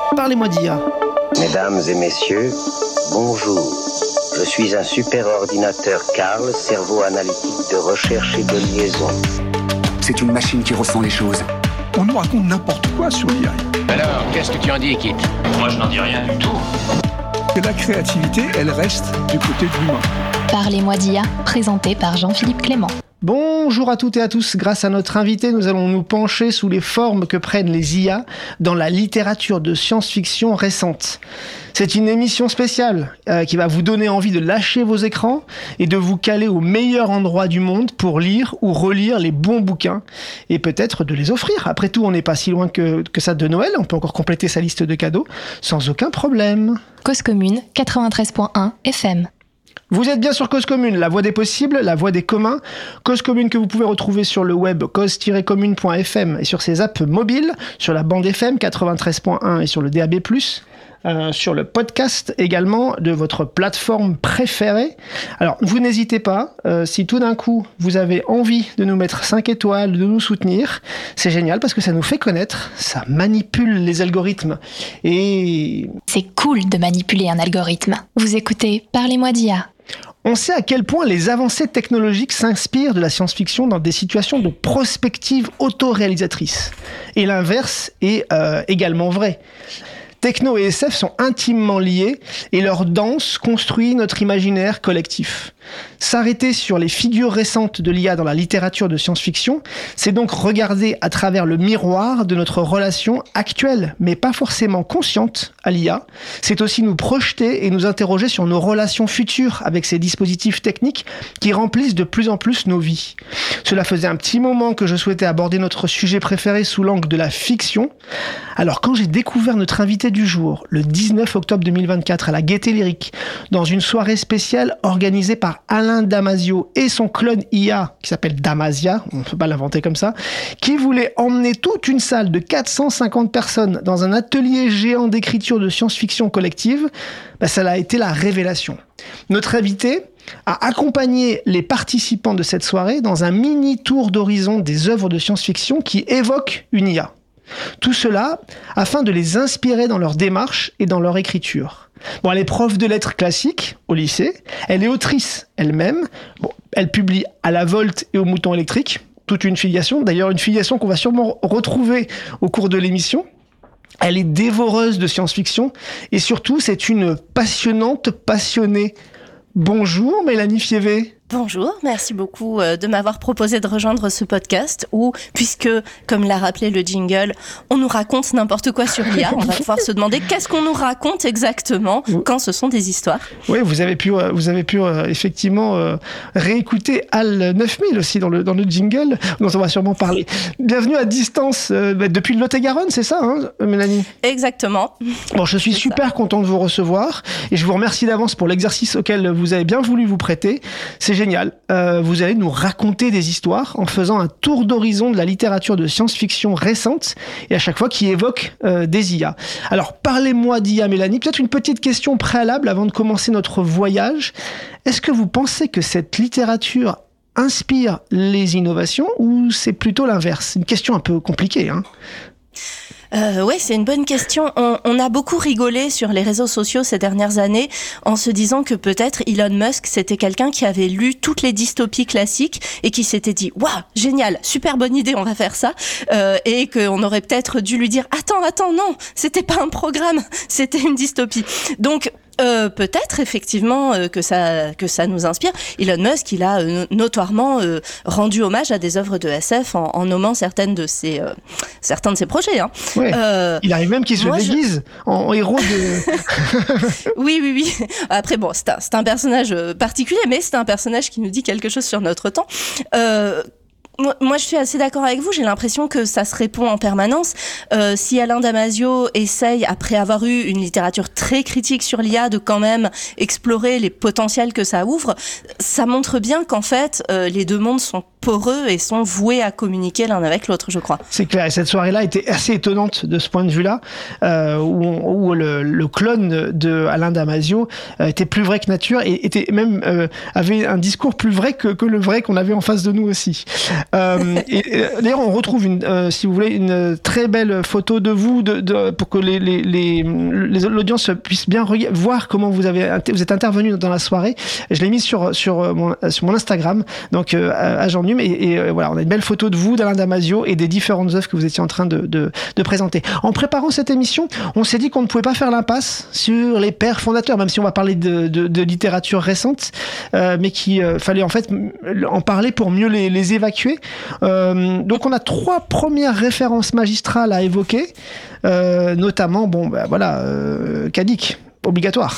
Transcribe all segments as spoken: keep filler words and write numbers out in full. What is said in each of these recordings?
Parlez-moi d'I A. Mesdames et messieurs, bonjour. Je suis un super ordinateur Carl, cerveau analytique de recherche et de liaison. C'est une machine qui ressent les choses. On nous raconte n'importe quoi sur l'I A. Alors, qu'est-ce que tu en dis, Kit ? Moi, je n'en dis rien du tout. Que la créativité, elle reste du côté de l'humain. Parlez-moi d'I A, présenté par Jean-Philippe Clément. Bonjour à toutes et à tous, grâce à notre invité, nous allons nous pencher sous les formes que prennent les I A dans la littérature de science-fiction récente. C'est une émission spéciale euh, qui va vous donner envie de lâcher vos écrans et de vous caler au meilleur endroit du monde pour lire ou relire les bons bouquins et peut-être de les offrir. Après tout, on n'est pas si loin que, que ça de Noël, on peut encore compléter sa liste de cadeaux sans aucun problème. Cause Commune, quatre-vingt-treize point un F M. Vous êtes bien sur Cause Commune, la voix des possibles, la voix des communs. Cause Commune que vous pouvez retrouver sur le web cause tiret commune point f m et sur ses apps mobiles, sur la bande F M quatre-vingt-treize point un et sur le D A B plus, euh, sur le podcast également de votre plateforme préférée. Alors, vous n'hésitez pas, euh, si tout d'un coup vous avez envie de nous mettre cinq étoiles, de nous soutenir, c'est génial parce que ça nous fait connaître, ça manipule les algorithmes et... C'est cool de manipuler un algorithme. Vous écoutez Parlez-moi d'I A. On sait à quel point les avancées technologiques s'inspirent de la science-fiction dans des situations de prospective autoréalisatrice. Et l'inverse est euh, également vrai. Techno et S F sont intimement liés et leur danse construit notre imaginaire collectif. S'arrêter sur les figures récentes de l'I A dans la littérature de science-fiction, c'est donc regarder à travers le miroir de notre relation actuelle, mais pas forcément consciente, à l'I A. C'est aussi nous projeter et nous interroger sur nos relations futures avec ces dispositifs techniques qui remplissent de plus en plus nos vies. Cela faisait un petit moment que je souhaitais aborder notre sujet préféré sous l'angle de la fiction. Alors quand j'ai découvert notre invité du jour, le dix-neuf octobre deux mille vingt-quatre à la Gaîté Lyrique, dans une soirée spéciale organisée par Alain Damasio et son clone I A, qui s'appelle Damasia, on ne peut pas l'inventer comme ça, qui voulait emmener toute une salle de quatre cent cinquante personnes dans un atelier géant d'écriture de science-fiction collective, bah ça a été la révélation. Notre invité a accompagné les participants de cette soirée dans un mini tour d'horizon des œuvres de science-fiction qui évoquent une I A. Tout cela afin de les inspirer dans leur démarche et dans leur écriture. Bon, elle est prof de lettres classiques au lycée, elle est autrice elle-même, bon, elle publie à la Volte et au Mouton électrique, toute une filiation, d'ailleurs une filiation qu'on va sûrement retrouver au cours de l'émission. Elle est dévoreuse de science-fiction et surtout c'est une passionnante passionnée. Bonjour Mélanie Fievé. Bonjour, merci beaucoup de m'avoir proposé de rejoindre ce podcast où, puisque, comme l'a rappelé le jingle, on nous raconte n'importe quoi sur l'I A, on va pouvoir se demander qu'est-ce qu'on nous raconte exactement quand ce sont des histoires. Oui, vous avez pu, vous avez pu effectivement réécouter Al neuf mille aussi dans le, dans le jingle, dont on va sûrement parler. Bienvenue à distance euh, depuis le Lot-et-Garonne, c'est ça, hein, Mélanie ? Exactement. Bon, je suis c'est super ça. content de vous recevoir et je vous remercie d'avance pour l'exercice auquel vous avez bien voulu vous prêter. C'est génial. Euh, vous allez nous raconter des histoires en faisant un tour d'horizon de la littérature de science-fiction récente et à chaque fois qui évoque euh, des I A. Alors, parlez-moi d'I A, Mélanie. Peut-être une petite question préalable avant de commencer notre voyage. Est-ce que vous pensez que cette littérature inspire les innovations ou c'est plutôt l'inverse ? Une question un peu compliquée, hein ? Euh, ouais, c'est une bonne question. On, on a beaucoup rigolé sur les réseaux sociaux ces dernières années en se disant que peut-être Elon Musk, c'était quelqu'un qui avait lu toutes les dystopies classiques et qui s'était dit « Waouh, génial, super bonne idée, on va faire ça euh, ». Et qu'on aurait peut-être dû lui dire « Attends, attends, non, c'était pas un programme, c'était une dystopie ». Donc, Euh, peut-être effectivement euh, que ça que ça nous inspire. Elon Musk, il a euh, notoirement euh, rendu hommage à des œuvres de S F en, en nommant certaines de ses euh, certains de ses projets. Hein. Ouais. Euh, il arrive même qu'il se déguise je... en héros de. oui, oui, oui. Après, bon, c'est un, c'est un personnage particulier, mais c'est un personnage qui nous dit quelque chose sur notre temps. Euh, Moi, je suis assez d'accord avec vous. J'ai l'impression que ça se répond en permanence. Euh, si Alain Damasio essaye, après avoir eu une littérature très critique sur l'I A, de quand même explorer les potentiels que ça ouvre, ça montre bien qu'en fait, euh, les deux mondes sont poreux et sont voués à communiquer l'un avec l'autre, je crois. C'est clair, et cette soirée-là était assez étonnante de ce point de vue-là, euh, où, on, où le, le clone de Alain Damasio euh, était plus vrai que nature et était même euh, avait un discours plus vrai que, que le vrai qu'on avait en face de nous aussi. Euh, et, et, d'ailleurs, on retrouve, une, euh, si vous voulez, une très belle photo de vous, de, de, pour que les, les, les, les, l'audience puisse bien re- voir comment vous, avez, vous êtes intervenu dans la soirée. Je l'ai mise sur, sur, mon, sur mon Instagram, donc euh, à Jean Et, et euh, voilà, on a une belle photo de vous, d'Alain Damasio et des différentes œuvres que vous étiez en train de, de, de présenter. En préparant cette émission, on s'est dit qu'on ne pouvait pas faire l'impasse sur les pères fondateurs, même si on va parler de, de, de littérature récente, euh, mais qu'il euh, fallait en fait en parler pour mieux les, les évacuer. Euh, donc on a trois premières références magistrales à évoquer, euh, notamment, bon, bah, voilà, euh, K. Dick, obligatoire.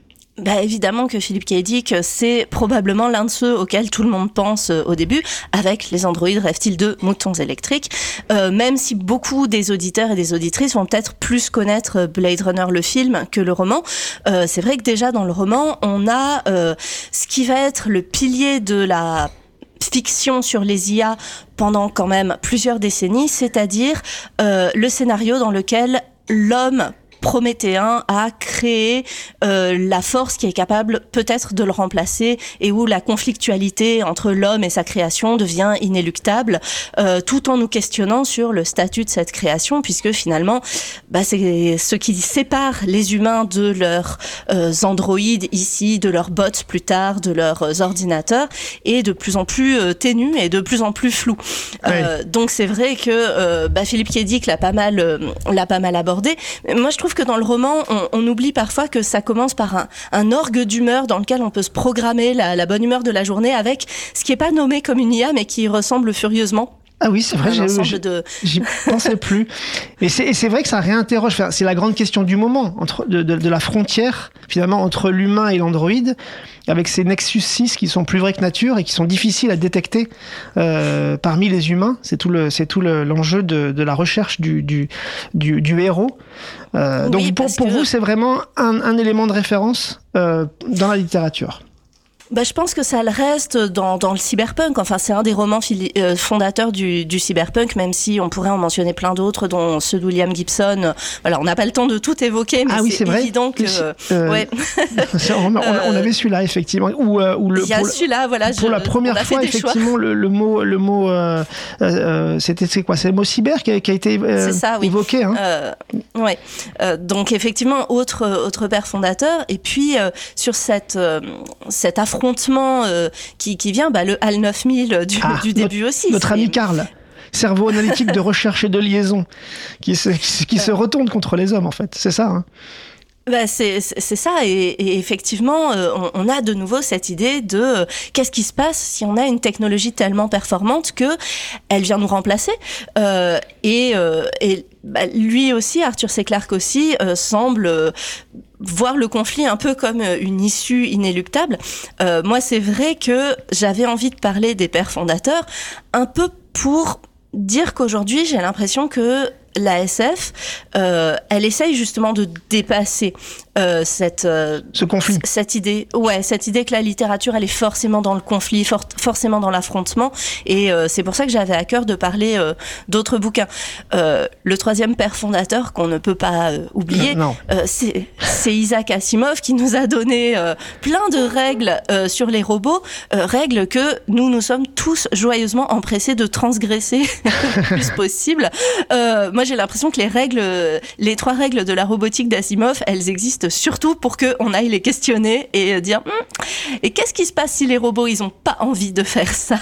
Bah évidemment que Philippe K. Dick, c'est probablement l'un de ceux auxquels tout le monde pense au début, avec les androïdes rêvent-ils de moutons électriques, euh, même si beaucoup des auditeurs et des auditrices vont peut-être plus connaître Blade Runner le film que le roman. Euh, c'est vrai que déjà dans le roman, on a euh, ce qui va être le pilier de la fiction sur les I A pendant quand même plusieurs décennies, c'est-à-dire euh, le scénario dans lequel l'homme prométhéen a créé euh, la force qui est capable peut-être de le remplacer et où la conflictualité entre l'homme et sa création devient inéluctable, euh, tout en nous questionnant sur le statut de cette création, puisque finalement, bah, c'est ce qui sépare les humains de leurs euh, androïdes ici, de leurs bots plus tard, de leurs ordinateurs, est de plus en plus euh, ténu et de plus en plus flou. Oui. Euh, donc c'est vrai que euh, bah, Philippe K. Dick l'a pas mal, euh, l'a pas mal abordé. Mais moi, je trouve que dans le roman, on, on oublie parfois que ça commence par un, un orgue d'humeur dans lequel on peut se programmer la, la bonne humeur de la journée avec ce qui n'est pas nommé comme une I A, mais qui ressemble furieusement. Ah oui, c'est vrai, j'ai, de... j'y pensais plus. Et c'est, et c'est vrai que ça réinterroge, enfin, c'est la grande question du moment, entre, de, de, de la frontière, finalement, entre l'humain et l'androïde, avec ces Nexus six qui sont plus vrais que nature et qui sont difficiles à détecter euh, parmi les humains. C'est tout, le, c'est tout le, l'enjeu de, de la recherche du, du, du, du héros. Euh, oui, donc pour, pour que... vous, c'est vraiment un, un élément de référence euh, dans la littérature. Bah, je pense que ça le reste dans, dans le cyberpunk. Enfin, c'est un des romans fili- euh, fondateurs du, du cyberpunk, même si on pourrait en mentionner plein d'autres, dont ceux de William Gibson. Voilà, on n'a pas le temps de tout évoquer, mais ah oui, c'est, c'est évident que... Euh, ouais. on, on, on avait celui-là, effectivement. Ou, euh, ou le, il y a pour celui-là, voilà. Pour je, la première fois, effectivement, le, le mot... Le mot euh, euh, c'était c'est quoi ? C'est le mot cyber qui a, qui a été euh, c'est ça, oui. évoqué. Hein. Euh, ouais. Euh, donc, effectivement, autre, autre père fondateur. Et puis, euh, sur cette, euh, cet affrontement affrontement euh, qui, qui vient, bah, le H A L neuf mille du, ah, du début notre, aussi. Notre c'est... ami Karl, cerveau analytique de recherche et de liaison, qui se, qui, qui se retourne contre les hommes, en fait. C'est ça, hein. Bah c'est, c'est ça, et, et effectivement, euh, on, on a de nouveau cette idée de euh, qu'est-ce qui se passe si on a une technologie tellement performante que elle vient nous remplacer. Euh, et euh, et bah, lui aussi, Arthur C. Clarke aussi, euh, semble euh, voir le conflit un peu comme une issue inéluctable. Euh, moi, c'est vrai que j'avais envie de parler des pères fondateurs, un peu pour dire qu'aujourd'hui, j'ai l'impression que la S F, euh, elle essaye justement de dépasser euh, cette euh, ce conflit, cette idée, ouais, cette idée que la littérature, elle est forcément dans le conflit, for- forcément dans l'affrontement, et euh, c'est pour ça que j'avais à cœur de parler euh, d'autres bouquins. Euh, le troisième père fondateur qu'on ne peut pas euh, oublier, non, non. Euh, c'est, c'est Isaac Asimov qui nous a donné euh, plein de règles euh, sur les robots, euh, règles que nous nous sommes tous joyeusement empressés de transgresser le plus possible. Euh, moi, j'ai l'impression que les règles, les trois règles de la robotique d'Asimov, elles existent surtout pour qu'on aille les questionner et dire hm, et qu'est-ce qui se passe si les robots, ils n'ont pas envie de faire ça.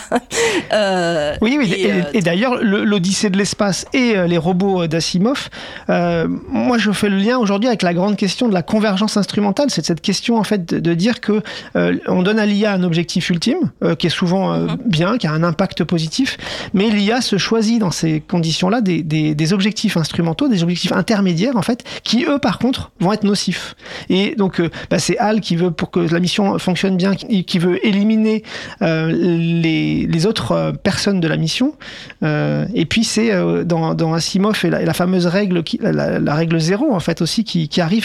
euh, Oui, oui, et, et, euh, et d'ailleurs, le, l'Odyssée de l'espace et euh, les robots d'Asimov, euh, moi, je fais le lien aujourd'hui avec la grande question de la convergence instrumentale. C'est cette question, en fait, de, de dire que euh, on donne à l'I A un objectif ultime, euh, qui est souvent euh, mm-hmm. bien, qui a un impact positif, mais l'I A se choisit dans ces conditions-là des, des, des objectifs instrumentaux, des objectifs intermédiaires en fait, qui eux par contre vont être nocifs. Et donc euh, bah, c'est Hal qui veut, pour que la mission fonctionne bien, qui, qui veut éliminer euh, les, les autres euh, personnes de la mission. Euh, et puis c'est euh, dans, dans Asimov et la, et la fameuse règle, qui, la, la, la règle zéro en fait aussi qui, qui arrive et qui est celle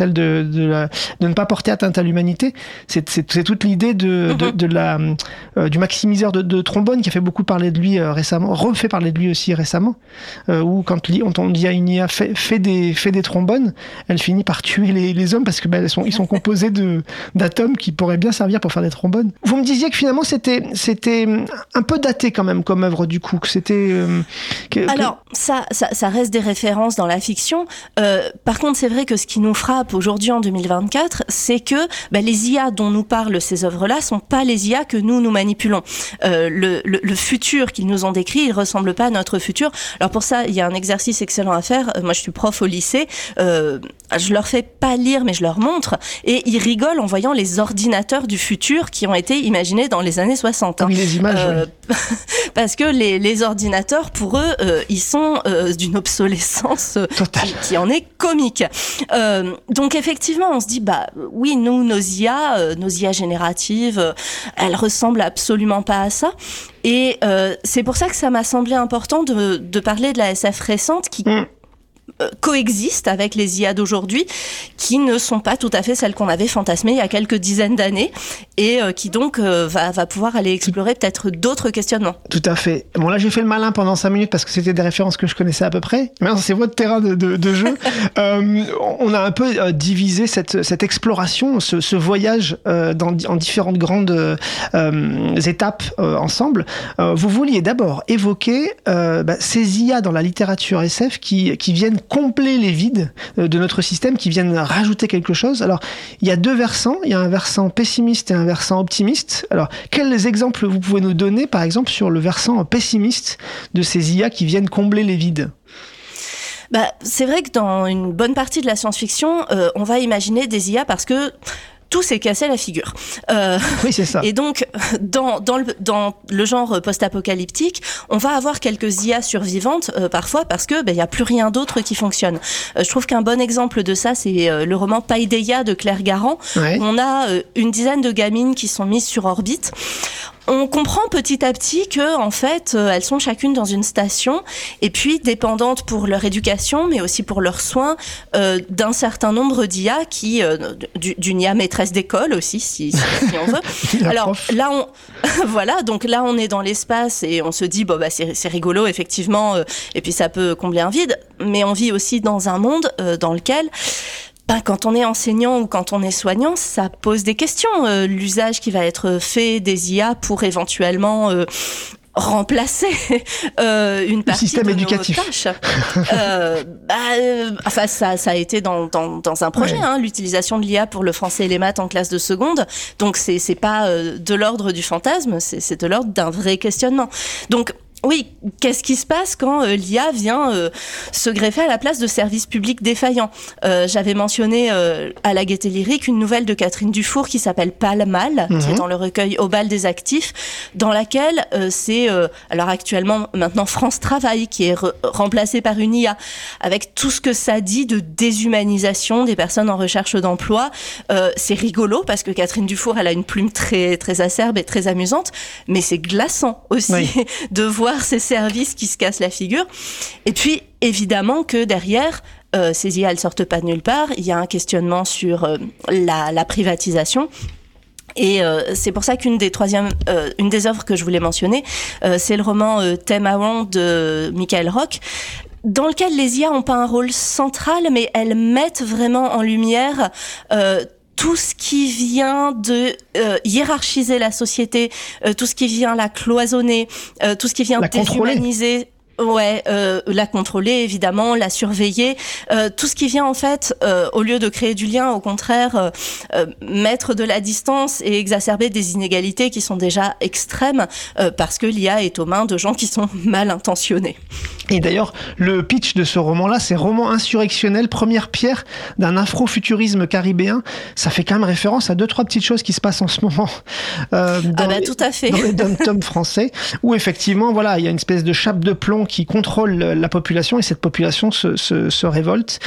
celle de, de, la, de ne pas porter atteinte à l'humanité. C'est, c'est, c'est toute l'idée de, mm-hmm. de, de la, euh, du maximiseur de, de trombone qui a fait beaucoup parler de lui euh, récemment, refait parler de lui aussi récemment, euh, où quand on dit à une I A fait, fait, des, fait des trombones, elle finit par tuer les, les hommes parce que bah, elles sont, ils sont composés de, d'atomes qui pourraient bien servir pour faire des trombones. Vous me disiez que finalement c'était, c'était un peu daté quand même comme œuvre du coup, que c'était... Euh, que, Alors, que... Ça, ça, ça reste des références dans la fiction. Euh, par contre, c'est vrai que ce qui nous frappe aujourd'hui en deux mille vingt-quatre, c'est que bah, les I A dont nous parlent ces œuvres-là sont pas les I A que nous, nous manipulons. Euh, le, le, le futur qu'ils nous ont décrit, il ressemble pas à notre futur. Alors pour ça, il y a un exercice excellent à faire. Euh, moi, je suis prof au lycée. Euh, je leur fais pas lire, mais je leur montre. Et ils rigolent en voyant les ordinateurs du futur qui ont été imaginés dans les années soixante. Hein. Oui, les images, euh, oui. Parce que les, les ordinateurs, pour eux, euh, ils sont euh, d'une obsolescence qui, qui en est comique. Euh, donc effectivement, on se dit, bah oui, nous, nos I A, euh, nos I A génératives, euh, elles ressemblent absolument pas à ça. Et euh, c'est pour ça que ça m'a semblé important de, de parler de la S F récente qui... Mm. coexistent avec les I A d'aujourd'hui, qui ne sont pas tout à fait celles qu'on avait fantasmées il y a quelques dizaines d'années, et euh, qui donc euh, va, va pouvoir aller explorer peut-être d'autres questionnements. Tout à fait. Bon là j'ai fait le malin pendant cinq minutes parce que c'était des références que je connaissais à peu près. Maintenant c'est votre terrain de, de, de jeu. euh, on a un peu euh, divisé cette, cette exploration, ce, ce voyage euh, dans, en différentes grandes euh, étapes euh, ensemble. Euh, vous vouliez d'abord évoquer euh, bah, ces I A dans la littérature S F qui, qui viennent combler les vides de notre système, qui viennent rajouter quelque chose. Alors, il y a deux versants. Il y a un versant pessimiste et un versant optimiste. Alors, quels exemples vous pouvez nous donner, par exemple, sur le versant pessimiste de ces I A qui viennent combler les vides ? Bah, c'est vrai que dans une bonne partie de la science-fiction, euh, on va imaginer des I A parce que tout s'est cassé la figure. Euh, oui, c'est ça. Et donc, dans, dans, le, dans le genre post-apocalyptique, on va avoir quelques I A survivantes, euh, parfois, parce que ben, y a plus rien d'autre qui fonctionne. Euh, je trouve qu'un bon exemple de ça, c'est euh, le roman Paideia de Claire Garrand. Ouais. On a euh, une dizaine de gamines qui sont mises sur orbite. On comprend petit à petit que, en fait, euh, elles sont chacune dans une station, et puis dépendantes pour leur éducation, mais aussi pour leurs soins, euh, d'un certain nombre d'I A qui, euh, d'une I A maîtresse d'école aussi, si, si, si on veut. Alors prof. là, on, voilà, donc là, on est dans l'espace et on se dit, bon, bah, c'est, c'est rigolo, effectivement, euh, et puis ça peut combler un vide, mais on vit aussi dans un monde euh, dans lequel Ben, quand on est enseignant ou quand on est soignant, ça pose des questions. Euh, l'usage qui va être fait des I A pour éventuellement euh, remplacer euh, une partie système de éducatif. nos tâches. euh, bah, euh, enfin, ça, ça a été dans, dans, dans un projet, ouais. hein, l'utilisation de l'I A pour le français et les maths en classe de seconde. Donc, c'est, c'est pas euh, de l'ordre du fantasme, c'est, c'est de l'ordre d'un vrai questionnement. Donc, oui, qu'est-ce qui se passe quand euh, l'I A vient euh, se greffer à la place de services publics défaillants ? euh, J'avais mentionné euh, à la Gaieté Lyrique une nouvelle de Catherine Dufour qui s'appelle Pas le mal, mmh. qui est dans le recueil Au bal des actifs, dans laquelle euh, c'est, euh, alors actuellement, maintenant France Travail, qui est re- remplacé par une I A, avec tout ce que ça dit de déshumanisation des personnes en recherche d'emploi. Euh, c'est rigolo, parce que Catherine Dufour, elle a une plume très, très acerbe et très amusante, mais c'est glaçant aussi oui. de voir ces services qui se cassent la figure. Et puis, évidemment que derrière, euh, ces I A, elles sortent pas de nulle part. Il y a un questionnement sur euh, la, la privatisation. Et euh, c'est pour ça qu'une des troisième, euh, une des œuvres que je voulais mentionner, euh, c'est le roman euh, Temaon de Michael Rock, dans lequel les I A n'ont pas un rôle central, mais elles mettent vraiment en lumière euh, tout ce qui vient de euh, hiérarchiser la société, euh, tout ce qui vient la cloisonner, euh, tout ce qui vient la déshumaniser. Ouais, euh, la contrôler évidemment, la surveiller, euh, tout ce qui vient en fait, euh, au lieu de créer du lien, au contraire, euh, euh, mettre de la distance et exacerber des inégalités qui sont déjà extrêmes, euh, parce que l'I A est aux mains de gens qui sont mal intentionnés. Et d'ailleurs, le pitch de ce roman-là, c'est roman insurrectionnel, première pierre d'un afrofuturisme caribéen. Ça fait quand même référence à deux, trois petites choses qui se passent en ce moment euh, dans, ah bah, les, tout à fait. dans les dom-toms français, où effectivement, voilà, il y a une espèce de chape de plomb qui contrôle la population et cette population se, se, se révolte.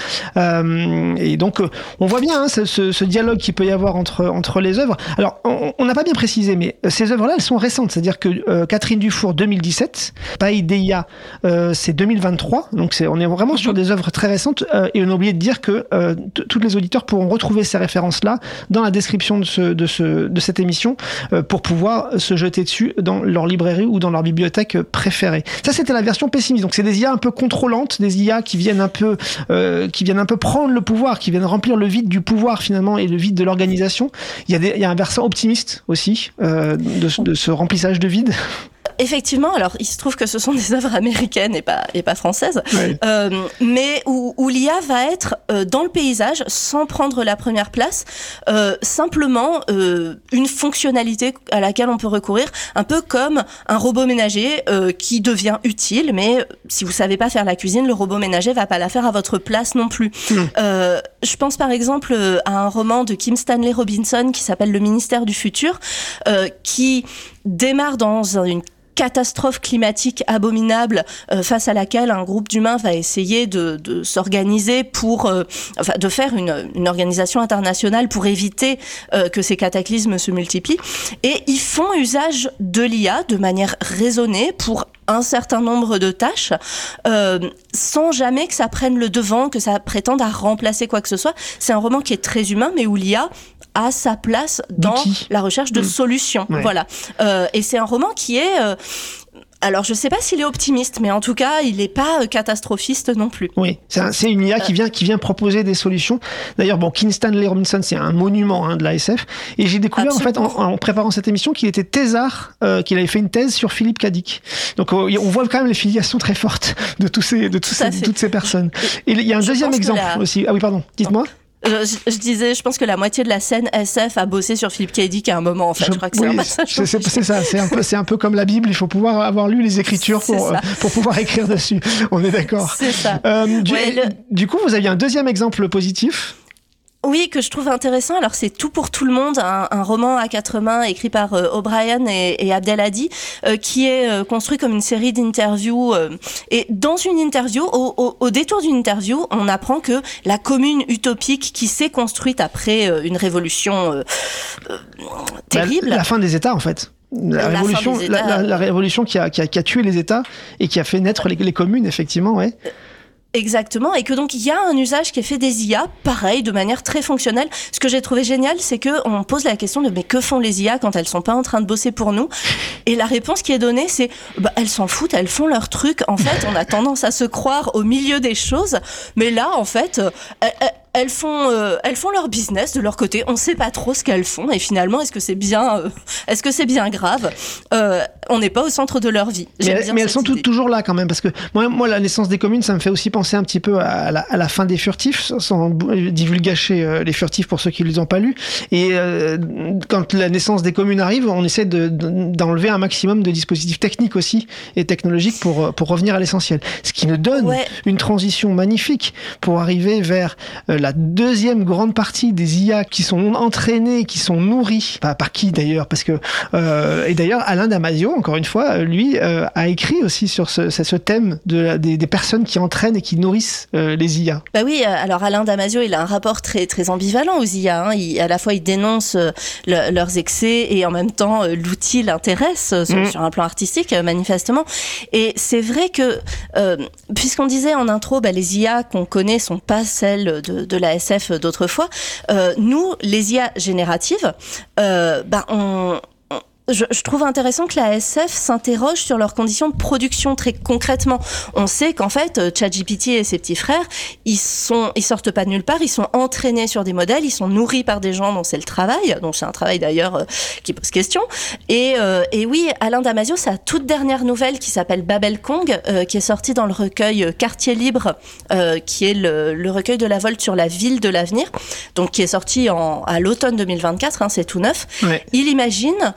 Euh, et donc, on voit bien hein, ce, ce, ce dialogue qu'il peut y avoir entre, entre les œuvres. Alors, on n'a pas bien précisé, mais ces œuvres-là, elles sont récentes. C'est-à-dire que euh, Catherine Dufour, deux mille dix-sept, Paideia, euh, c'est deux mille vingt-trois. Donc, c'est, on est vraiment sur des œuvres très récentes. Euh, et on a oublié de dire que euh, t- tous les auditeurs pourront retrouver ces références-là dans la description de, ce, de, ce, de cette émission euh, pour pouvoir se jeter dessus dans leur librairie ou dans leur bibliothèque préférée. Ça, c'était la version pessimiste. Donc, c'est des I A un peu contrôlantes, des I A qui viennent un peu, euh, qui viennent un peu prendre le pouvoir, qui viennent remplir le vide du pouvoir finalement et le vide de l'organisation. Il y a, des, il y a un versant optimiste aussi euh, de, de ce remplissage de vide. Effectivement, alors il se trouve que ce sont des œuvres américaines et pas, et pas françaises, oui. euh, mais où, où l'I A va être euh, dans le paysage sans prendre la première place, euh, simplement euh, une fonctionnalité à laquelle on peut recourir, un peu comme un robot ménager euh, qui devient utile, mais si vous savez pas faire la cuisine, le robot ménager va pas la faire à votre place non plus. Mmh. Euh, je pense par exemple à un roman de Kim Stanley Robinson qui s'appelle Le Ministère du Futur, euh, qui démarre dans une catastrophe climatique abominable euh, face à laquelle un groupe d'humains va essayer de, de s'organiser pour, euh, enfin, de faire une, une organisation internationale pour éviter euh, que ces cataclysmes se multiplient. Et ils font usage de l'I A de manière raisonnée pour un certain nombre de tâches, euh, sans jamais que ça prenne le devant, que ça prétende à remplacer quoi que ce soit. C'est un roman qui est très humain, mais où l'I A a sa place dans D'outils. La recherche de mmh. solutions. Ouais. Voilà. Euh, et c'est un roman qui est... Euh, alors, je ne sais pas s'il est optimiste, mais en tout cas, il n'est pas catastrophiste non plus. Oui, c'est, un, c'est une I A qui vient, qui vient proposer des solutions. D'ailleurs, bon, Kim Stanley Robinson, c'est un monument hein, de la S F. Et j'ai découvert, Absolument. en fait, en, en préparant cette émission, qu'il était thésard, euh, qu'il avait fait une thèse sur Philippe Cadic. Donc, on voit quand même les filiations très fortes de, tous ces, de, tous ces, de toutes ces personnes. Et il y a un je deuxième exemple la... aussi. Ah oui, pardon, dites-moi. Je, je disais, je pense que la moitié de la scène S F a bossé sur Philippe K. Dick à un moment, en fait. Je, je crois que c'est oui, un passage. C'est, c'est, c'est ça, c'est un, peu, c'est un peu comme la Bible, il faut pouvoir avoir lu les Écritures pour, euh, pour pouvoir écrire dessus. On est d'accord. C'est ça. Euh, du, ouais, le... du coup, vous aviez un deuxième exemple positif. Oui, que je trouve intéressant. Alors, c'est Tout pour tout le monde, un, un roman à quatre mains écrit par euh, O'Brien et, et Abdelhadi, euh, qui est euh, construit comme une série d'interviews. Euh, et dans une interview, au, au, au détour d'une interview, on apprend que la commune utopique qui s'est construite après euh, une révolution euh, euh, terrible... La, la fin des États, en fait. La, la révolution, la, la, la révolution qui a, qui, a, qui a tué les États et qui a fait naître les, les communes, effectivement, ouais. Euh, Exactement, et que donc il y a un usage qui est fait des I A, pareil, de manière très fonctionnelle. Ce que j'ai trouvé génial, c'est que on pose la question de mais que font les I A quand elles sont pas en train de bosser pour nous ? Et la réponse qui est donnée, c'est bah elles s'en foutent, elles font leur truc. En fait, on a tendance à se croire au milieu des choses, mais là, en fait, elles, elles font, euh, elles font leur business de leur côté. On sait pas trop ce qu'elles font, et finalement, est-ce que c'est bien, euh, est-ce que c'est bien grave ? euh, On n'est pas au centre de leur vie. Mais, elles, mais elles sont toutes, toujours là quand même, parce que moi, moi, la naissance des communes, ça me fait aussi penser un petit peu à la, à la fin des Furtifs, sans divulgacher euh, les Furtifs pour ceux qui ne les ont pas lus. Et euh, quand la naissance des communes arrive, on essaie de, de, d'enlever un maximum de dispositifs techniques aussi et technologiques pour, pour revenir à l'essentiel. Ce qui nous donne ouais. une transition magnifique pour arriver vers euh, la deuxième grande partie des I A qui sont entraînées, qui sont nourries. Pas par qui d'ailleurs, parce que euh, et d'ailleurs Alain Damasio, encore une fois, lui euh, a écrit aussi sur ce, ce thème de la, des, des personnes qui entraînent et qui nourrissent euh, les I A. Bah oui, alors Alain Damasio, il a un rapport très très ambivalent aux I A. Hein. Il, à la fois, il dénonce euh, le, leurs excès et en même temps, euh, l'outil l'intéresse euh, sur, mmh. sur un plan artistique, euh, manifestement. Et c'est vrai que, euh, puisqu'on disait en intro, bah, les I A qu'on connaît sont pas celles de, de la S F d'autrefois. Euh, nous, les I A génératives, euh, bah, on... Je, je trouve intéressant que la S F s'interroge sur leurs conditions de production très concrètement. On sait qu'en fait, ChatGPT et ses petits frères, ils sont, ils sortent pas de nulle part, ils sont entraînés sur des modèles, ils sont nourris par des gens dont c'est le travail, donc c'est un travail d'ailleurs euh, qui pose question. Et, euh, et oui, Alain Damasio, sa toute dernière nouvelle qui s'appelle Babel Kong, euh, qui est sortie dans le recueil Quartier Libre, euh, qui est le, le recueil de la Volte sur la ville de l'avenir, donc qui est sorti en, à l'automne deux mille vingt-quatre, hein, c'est tout neuf. Ouais. Il imagine euh,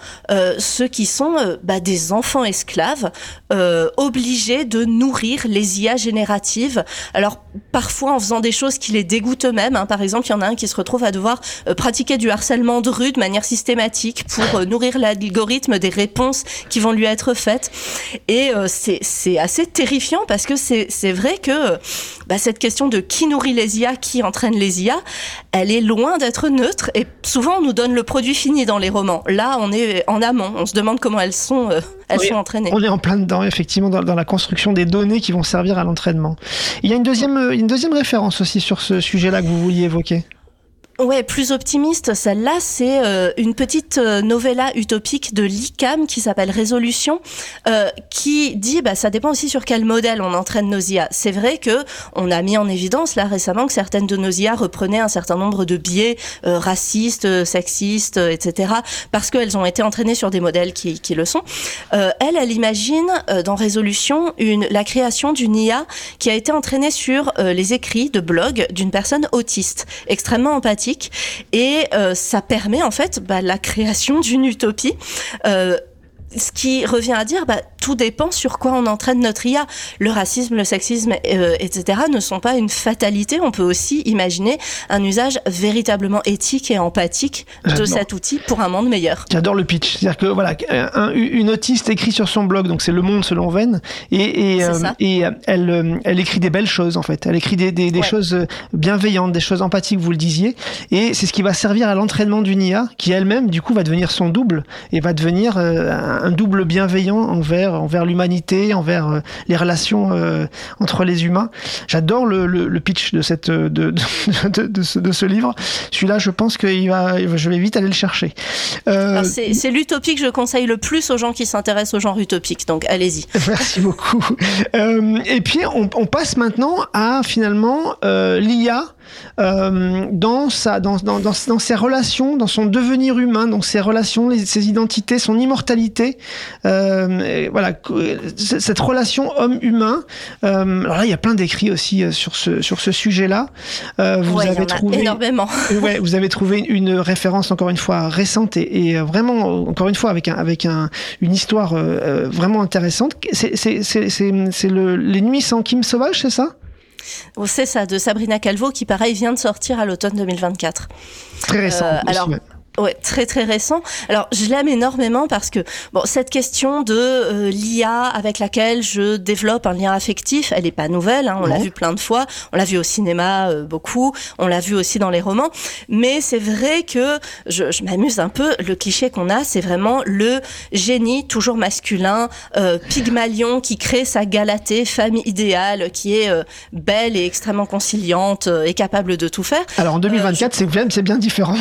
euh, ceux qui sont euh, bah, des enfants esclaves euh, obligés de nourrir les I A génératives. Alors parfois en faisant des choses qui les dégoûtent eux-mêmes. Hein. Par exemple, il y en a un qui se retrouve à devoir euh, pratiquer du harcèlement de rue de manière systématique pour euh, nourrir l'algorithme des réponses qui vont lui être faites. Et euh, c'est, c'est assez terrifiant parce que c'est, c'est vrai que bah, cette question de qui nourrit les I A, qui entraîne les I A, elle est loin d'être neutre. Et souvent, on nous donne le produit fini dans les romans. Là, on est en amont. On se demande comment elles sont, euh, elles oui, sont entraînées. On est en plein dedans, effectivement, dans, dans la construction des données qui vont servir à l'entraînement. Il y a une deuxième, une deuxième référence aussi sur ce sujet-là que vous vouliez évoquer. Ouais, plus optimiste, celle-là, c'est euh, une petite euh, novella utopique de l'I C A M qui s'appelle Résolution, euh, qui dit, bah, ça dépend aussi sur quel modèle on entraîne nos I A. C'est vrai que on a mis en évidence là récemment que certaines de nos I A reprenaient un certain nombre de biais euh, racistes, euh, sexistes, euh, et cetera, parce qu'elles ont été entraînées sur des modèles qui, qui le sont. Euh, elle, elle imagine euh, dans Résolution une la création d'une I A qui a été entraînée sur euh, les écrits de blog d'une personne autiste, extrêmement empathique. Et euh, ça permet en fait bah, la création d'une utopie. Euh, ce qui revient à dire, bah, tout dépend sur quoi on entraîne notre I A. Le racisme, le sexisme, euh, et cetera ne sont pas une fatalité. On peut aussi imaginer un usage véritablement éthique et empathique de J'adore. cet outil pour un monde meilleur. J'adore le pitch. C'est-à-dire que voilà, un, une autiste écrit sur son blog, donc c'est Le Monde selon Venn, et, et, euh, et elle, elle écrit des belles choses en fait. Elle écrit des, des, des ouais. choses bienveillantes, des choses empathiques, vous le disiez, et c'est ce qui va servir à l'entraînement d'une I A qui elle-même, du coup, va devenir son double et va devenir euh, un double bienveillant envers envers l'humanité, envers euh, les relations euh, entre les humains. J'adore le, le, le pitch de cette de de, de, de, ce, de ce livre. Celui-là, je pense que il va, je vais vite aller le chercher. Euh... C'est, c'est l'utopie que je conseille le plus aux gens qui s'intéressent au genre utopique. Donc allez-y. Merci beaucoup. Euh, et puis on, on passe maintenant à finalement euh, l'I A. Euh, dans, sa, dans, dans, dans, dans ses relations, dans son devenir humain, dans ses relations, les, ses identités, son immortalité. Euh, voilà, cette relation homme-humain. Euh, alors là, il y a plein d'écrits aussi sur ce, sur ce sujet-là. Euh, vous ouais, avez il y en a trouvé énormément. Ouais, vous avez trouvé une référence encore une fois récente et, et vraiment encore une fois avec un, avec un, une histoire euh, vraiment intéressante. C'est, c'est, c'est, c'est, c'est le, Les Nuits sans Kim Sauvage, c'est ça? C'est ça, de Sabrina Calvo, qui pareil vient de sortir à l'automne deux mille vingt-quatre. Très récent. Euh, aussi, alors, ouais. Ouais, très très récent. Alors, je l'aime énormément parce que bon, cette question de euh, l'I A avec laquelle je développe un lien affectif, elle est pas nouvelle. Hein, on non. l'a vu plein de fois. On l'a vu au cinéma euh, beaucoup. On l'a vu aussi dans les romans. Mais c'est vrai que je, je m'amuse un peu. Le cliché qu'on a, c'est vraiment le génie toujours masculin, euh, Pygmalion qui crée sa Galatée, femme idéale, qui est euh, belle et extrêmement conciliante euh, et capable de tout faire. Alors en deux mille vingt-quatre, euh, je... c'est bien, c'est bien différent.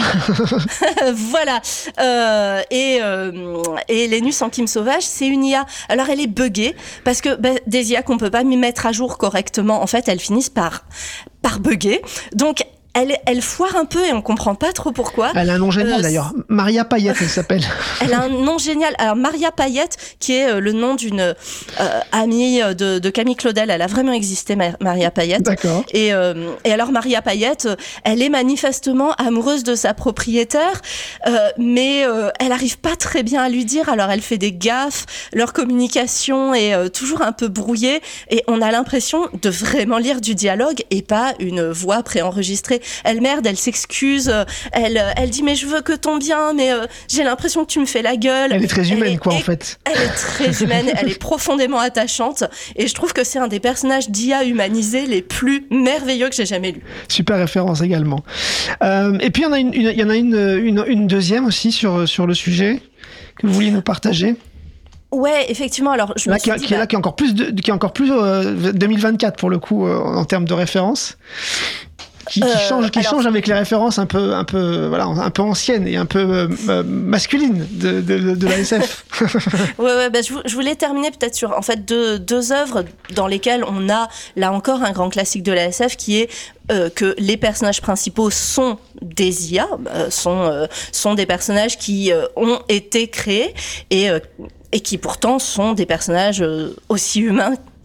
Voilà. Euh, et, euh, et Les Nuits sans Kim Sauvage, c'est une I A. Alors, elle est buggée parce que bah, des I A qu'on peut pas mettre à jour correctement, en fait, elles finissent par, par bugger. Donc, Elle, elle foire un peu et on comprend pas trop pourquoi. Elle a un nom génial euh, d'ailleurs. Maria Payette, elle s'appelle. Elle a un nom génial. Alors Maria Payette, qui est le nom d'une euh, amie de, de Camille Claudel, elle a vraiment existé, Maria Payette. D'accord. Et, euh, et alors Maria Payette, elle est manifestement amoureuse de sa propriétaire, euh, mais euh, elle arrive pas très bien à lui dire. Alors elle fait des gaffes. Leur communication est euh, toujours un peu brouillée et on a l'impression de vraiment lire du dialogue et pas une voix préenregistrée. Elle merde, elle s'excuse, elle, elle dit mais je veux que ton bien, mais euh, j'ai l'impression que tu me fais la gueule. Elle est très humaine, est, quoi, en fait. Elle est très humaine, elle est profondément attachante, et je trouve que c'est un des personnages d'I A humanisés les plus merveilleux que j'ai jamais lus. Super référence également. Euh, et puis il y en a une, une, il y en a une, une, une deuxième aussi sur, sur le sujet que vous vouliez nous partager. Ouais, effectivement. Alors, je là, me suis qui, dit, qui, bah... là, qui est encore plus, de, qui est encore plus euh, deux mille vingt-quatre pour le coup euh, en termes de référence. Qui, qui, euh, change, qui alors... change avec les références un peu, un peu, voilà, un peu anciennes et un peu euh, masculines de, de, de la S F. ouais, ouais, bah, je, je voulais terminer peut-être sur en fait deux, deux œuvres dans lesquelles on a là encore un grand classique de la S F qui est euh, que les personnages principaux sont des I A, euh, sont, euh, sont des personnages qui euh, ont été créés et, euh, et qui pourtant sont des personnages euh, aussi humains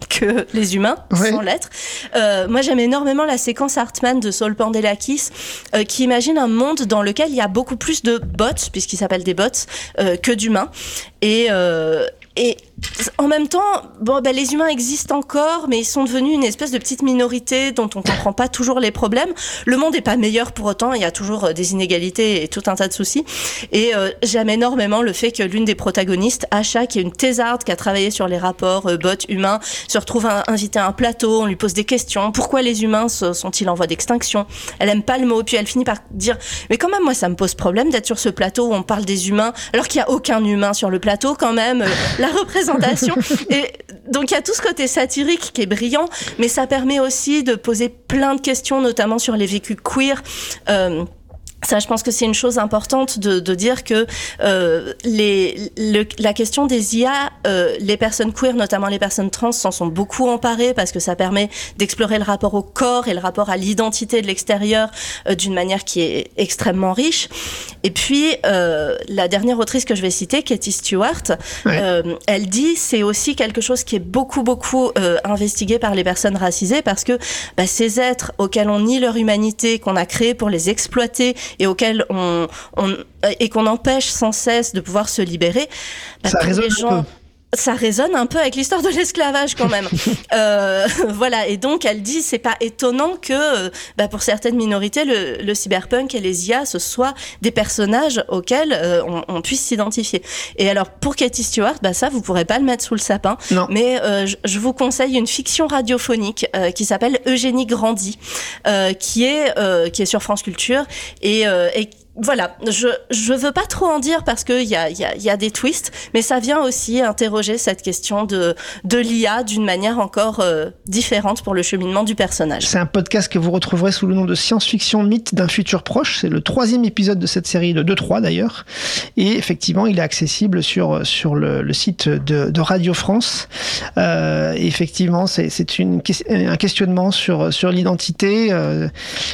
que les humains, ouais. sans l'être. Euh, moi, j'aime énormément la séquence Hartman de Saul Pandelakis, euh, qui imagine un monde dans lequel il y a beaucoup plus de bots, puisqu'ils s'appellent des bots, euh, que d'humains. Et... Euh, Et en même temps, bon, ben, les humains existent encore, mais ils sont devenus une espèce de petite minorité dont on comprend pas toujours les problèmes. Le monde est pas meilleur pour autant, il y a toujours des inégalités et tout un tas de soucis. Et euh, j'aime énormément le fait que l'une des protagonistes, Asha, qui est une thésarde, qui a travaillé sur les rapports euh, bots-humains, se retrouve un, invitée à un plateau, on lui pose des questions. Pourquoi les humains sont-ils en voie d'extinction ? Elle aime pas le mot, puis elle finit par dire « Mais quand même, moi, ça me pose problème d'être sur ce plateau où on parle des humains, alors qu'il y a aucun humain sur le plateau quand même. » La représentation. Et donc il y a tout ce côté satirique qui est brillant, mais ça permet aussi de poser plein de questions, notamment sur les vécus queer. Euh, Ça, je pense que c'est une chose importante de, de dire que euh, les, le, la question des I A, euh, les personnes queer, notamment les personnes trans, s'en sont beaucoup emparées parce que ça permet d'explorer le rapport au corps et le rapport à l'identité de l'extérieur euh, d'une manière qui est extrêmement riche. Et puis, euh, la dernière autrice que je vais citer, Katie Stewart, ouais. euh, elle dit c'est aussi quelque chose qui est beaucoup, beaucoup euh, investigué par les personnes racisées parce que bah, ces êtres auxquels on nie leur humanité, qu'on a créés pour les exploiter, et auquel on, on et qu'on empêche sans cesse de pouvoir se libérer, bah, ça résonne les gens, un peu. Ça résonne un peu avec l'histoire de l'esclavage quand même. euh, voilà, et donc elle dit c'est pas étonnant que bah, pour certaines minorités le, le cyberpunk et les I A ce soient des personnages auxquels euh, on, on puisse s'identifier. Et alors pour Katie Stewart, bah ça vous pourrez pas le mettre sous le sapin, non. mais euh, je, je vous conseille une fiction radiophonique euh, qui s'appelle Eugénie Grandy, euh, qui est euh, qui est sur France Culture et, euh, et voilà, je je veux pas trop en dire parce que il y a il y a il y a des twists, mais ça vient aussi interroger cette question de de l'I A d'une manière encore euh, différente pour le cheminement du personnage. C'est un podcast que vous retrouverez sous le nom de Science-Fiction Mythe d'un futur proche. C'est le troisième épisode de cette série de deux trois d'ailleurs, et effectivement il est accessible sur sur le, le site de, de Radio France. Euh, et effectivement c'est c'est une un questionnement sur sur l'identité euh,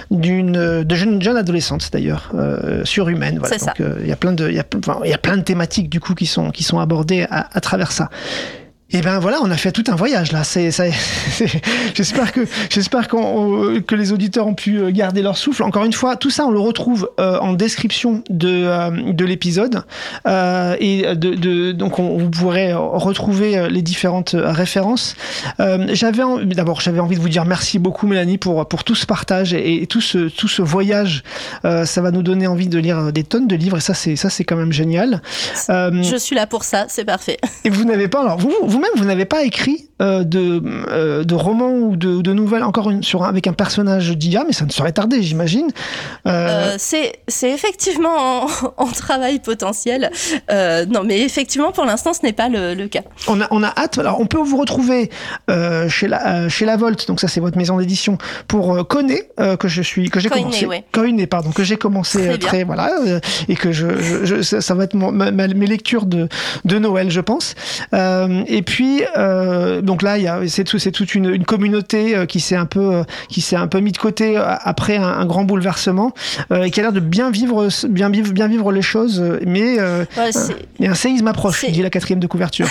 d'une de jeune jeune adolescente d'ailleurs. Euh, surhumaine, voilà. C'est donc ça. il euh, y a plein de il y a enfin, il y a plein de thématiques du coup qui sont qui sont abordées à, à travers ça. Et ben voilà, on a fait tout un voyage là. C'est, ça, c'est, j'espère que j'espère qu'on, que les auditeurs ont pu garder leur souffle. Encore une fois, tout ça on le retrouve euh, en description de euh, de l'épisode euh, et de, de donc on, vous pourrez retrouver les différentes références. Euh, j'avais en, d'abord j'avais envie de vous dire merci beaucoup Mélanie pour pour tout ce partage et, et tout ce tout ce voyage. Euh, ça va nous donner envie de lire des tonnes de livres et ça c'est ça c'est quand même génial. Euh, Je suis là pour ça, c'est parfait. Et vous n'avez pas alors vous vous Vous-même, vous n'avez pas écrit euh, de, euh, de romans ou de, de nouvelles encore une, sur, avec un personnage d'I A, mais ça ne saurait tarder, j'imagine. Euh... Euh, c'est, c'est effectivement en, en travail potentiel. Euh, non, mais effectivement, pour l'instant, ce n'est pas le, le cas. On a, on a hâte. Alors, on peut vous retrouver euh, chez, la, euh, chez La Volte, donc ça, c'est votre maison d'édition, pour euh, Koné, euh, que je suis, que j'ai Koiné, commencé. Ouais. Koiné, pardon, que j'ai commencé très, euh, très voilà, euh, et que je, je, je ça, ça va être mon, ma, mes lectures de, de Noël, je pense. Euh, et puis, Euh, donc là, il y a, c'est, tout, c'est toute une, une communauté euh, qui s'est un peu, euh, qui s'est un peu mis de côté euh, après un, un grand bouleversement, euh, et qui a l'air de bien vivre, bien vivre, bien vivre les choses, mais euh, ouais, c'est... Euh, un séisme approche, c'est... dit la quatrième de couverture.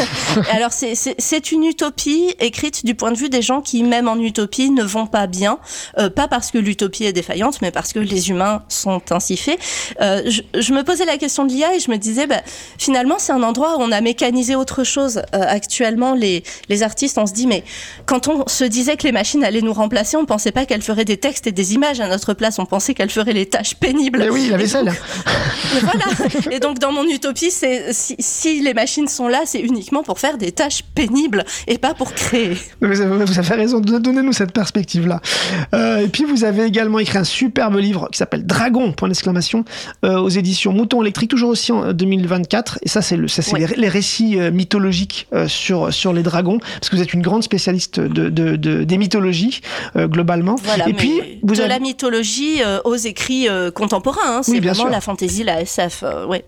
Alors c'est, c'est, c'est une utopie écrite du point de vue des gens qui, même en utopie, ne vont pas bien, euh, pas parce que l'utopie est défaillante, mais parce que les humains sont ainsi faits. Euh, je, je me posais la question de l'I A et je me disais, bah, finalement, c'est un endroit où on a mécanisé autre chose. Euh, actuellement, les, les artistes, on se dit, mais quand on se disait que les machines allaient nous remplacer, on pensait pas qu'elles feraient des textes et des images à notre place, on pensait qu'elles feraient les tâches pénibles. Mais oui, la vaisselle. Donc, voilà. Et donc, dans mon utopie, c'est, si, si les machines sont là, c'est uniquement pour faire des tâches pénibles et pas pour créer. Vous avez, vous avez raison, donnez-nous cette perspective-là. Euh, et puis, vous avez également écrit un superbe livre qui s'appelle Dragon, point d'exclamation, euh, aux éditions Mouton Électrique, toujours aussi en deux mille vingt-quatre. Et ça, c'est, le, ça, c'est ouais. les, les récits euh, mythologiques euh, sur, sur les dragons, parce que vous êtes une grande spécialiste de, de, de, des mythologies, euh, globalement. Voilà, et puis, vous de avez... la mythologie euh, aux écrits euh, contemporains, hein, c'est oui, vraiment sûr. La fantasy, la S F, euh, ouais.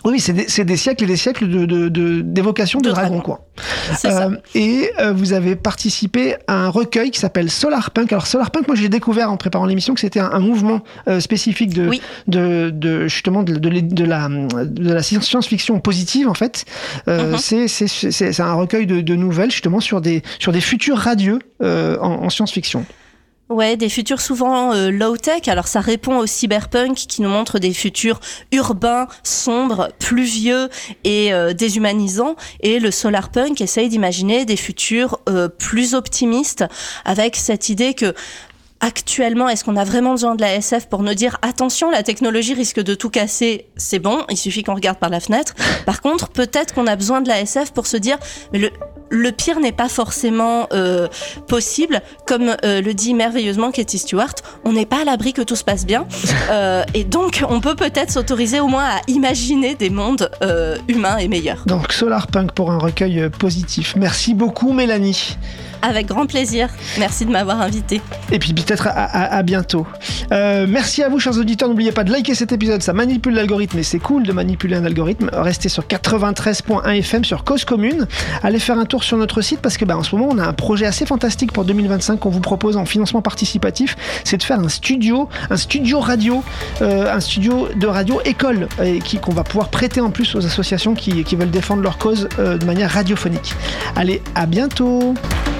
Oui, c'est des, c'est des siècles et des siècles de, de, de, d'évocation de, de dragons, dragon. quoi. C'est euh, ça. Et euh, vous avez participé à un recueil qui s'appelle Solarpunk. Alors Solarpunk, moi j'ai découvert en préparant l'émission que c'était un, un mouvement euh, spécifique de, oui. de, de justement de, de, de, la, de la science-fiction positive en fait. Euh, uh-huh. c'est, c'est, c'est, c'est un recueil de, de nouvelles justement sur des, sur des futurs radieux euh, en, en science-fiction. Ouais, des futurs souvent euh, low-tech. Alors ça répond au cyberpunk qui nous montre des futurs urbains, sombres, pluvieux et euh, déshumanisants. Et le solarpunk essaye d'imaginer des futurs euh, plus optimistes avec cette idée que actuellement, est-ce qu'on a vraiment besoin de la S F pour nous dire attention, la technologie risque de tout casser, c'est bon, il suffit qu'on regarde par la fenêtre. Par contre, peut-être qu'on a besoin de la S F pour se dire mais le Le pire n'est pas forcément euh, possible, comme euh, le dit merveilleusement Katie Stewart, on n'est pas à l'abri que tout se passe bien, euh, et donc on peut peut-être s'autoriser au moins à imaginer des mondes euh, humains et meilleurs. Donc Solarpunk pour un recueil positif. Merci beaucoup Mélanie. Avec grand plaisir, merci de m'avoir invité. Et puis peut-être à, à, à bientôt. Euh, merci à vous chers auditeurs, n'oubliez pas de liker cet épisode, ça manipule l'algorithme et c'est cool de manipuler un algorithme. Restez sur quatre-vingt-treize point un F M sur Cause Commune, allez faire un tour sur notre site parce que bah, en ce moment on a un projet assez fantastique pour deux mille vingt-cinq qu'on vous propose en financement participatif, c'est de faire un studio, un studio radio, euh, un studio de radio école et qui, qu'on va pouvoir prêter en plus aux associations qui, qui veulent défendre leur cause euh, de manière radiophonique. Allez, à bientôt.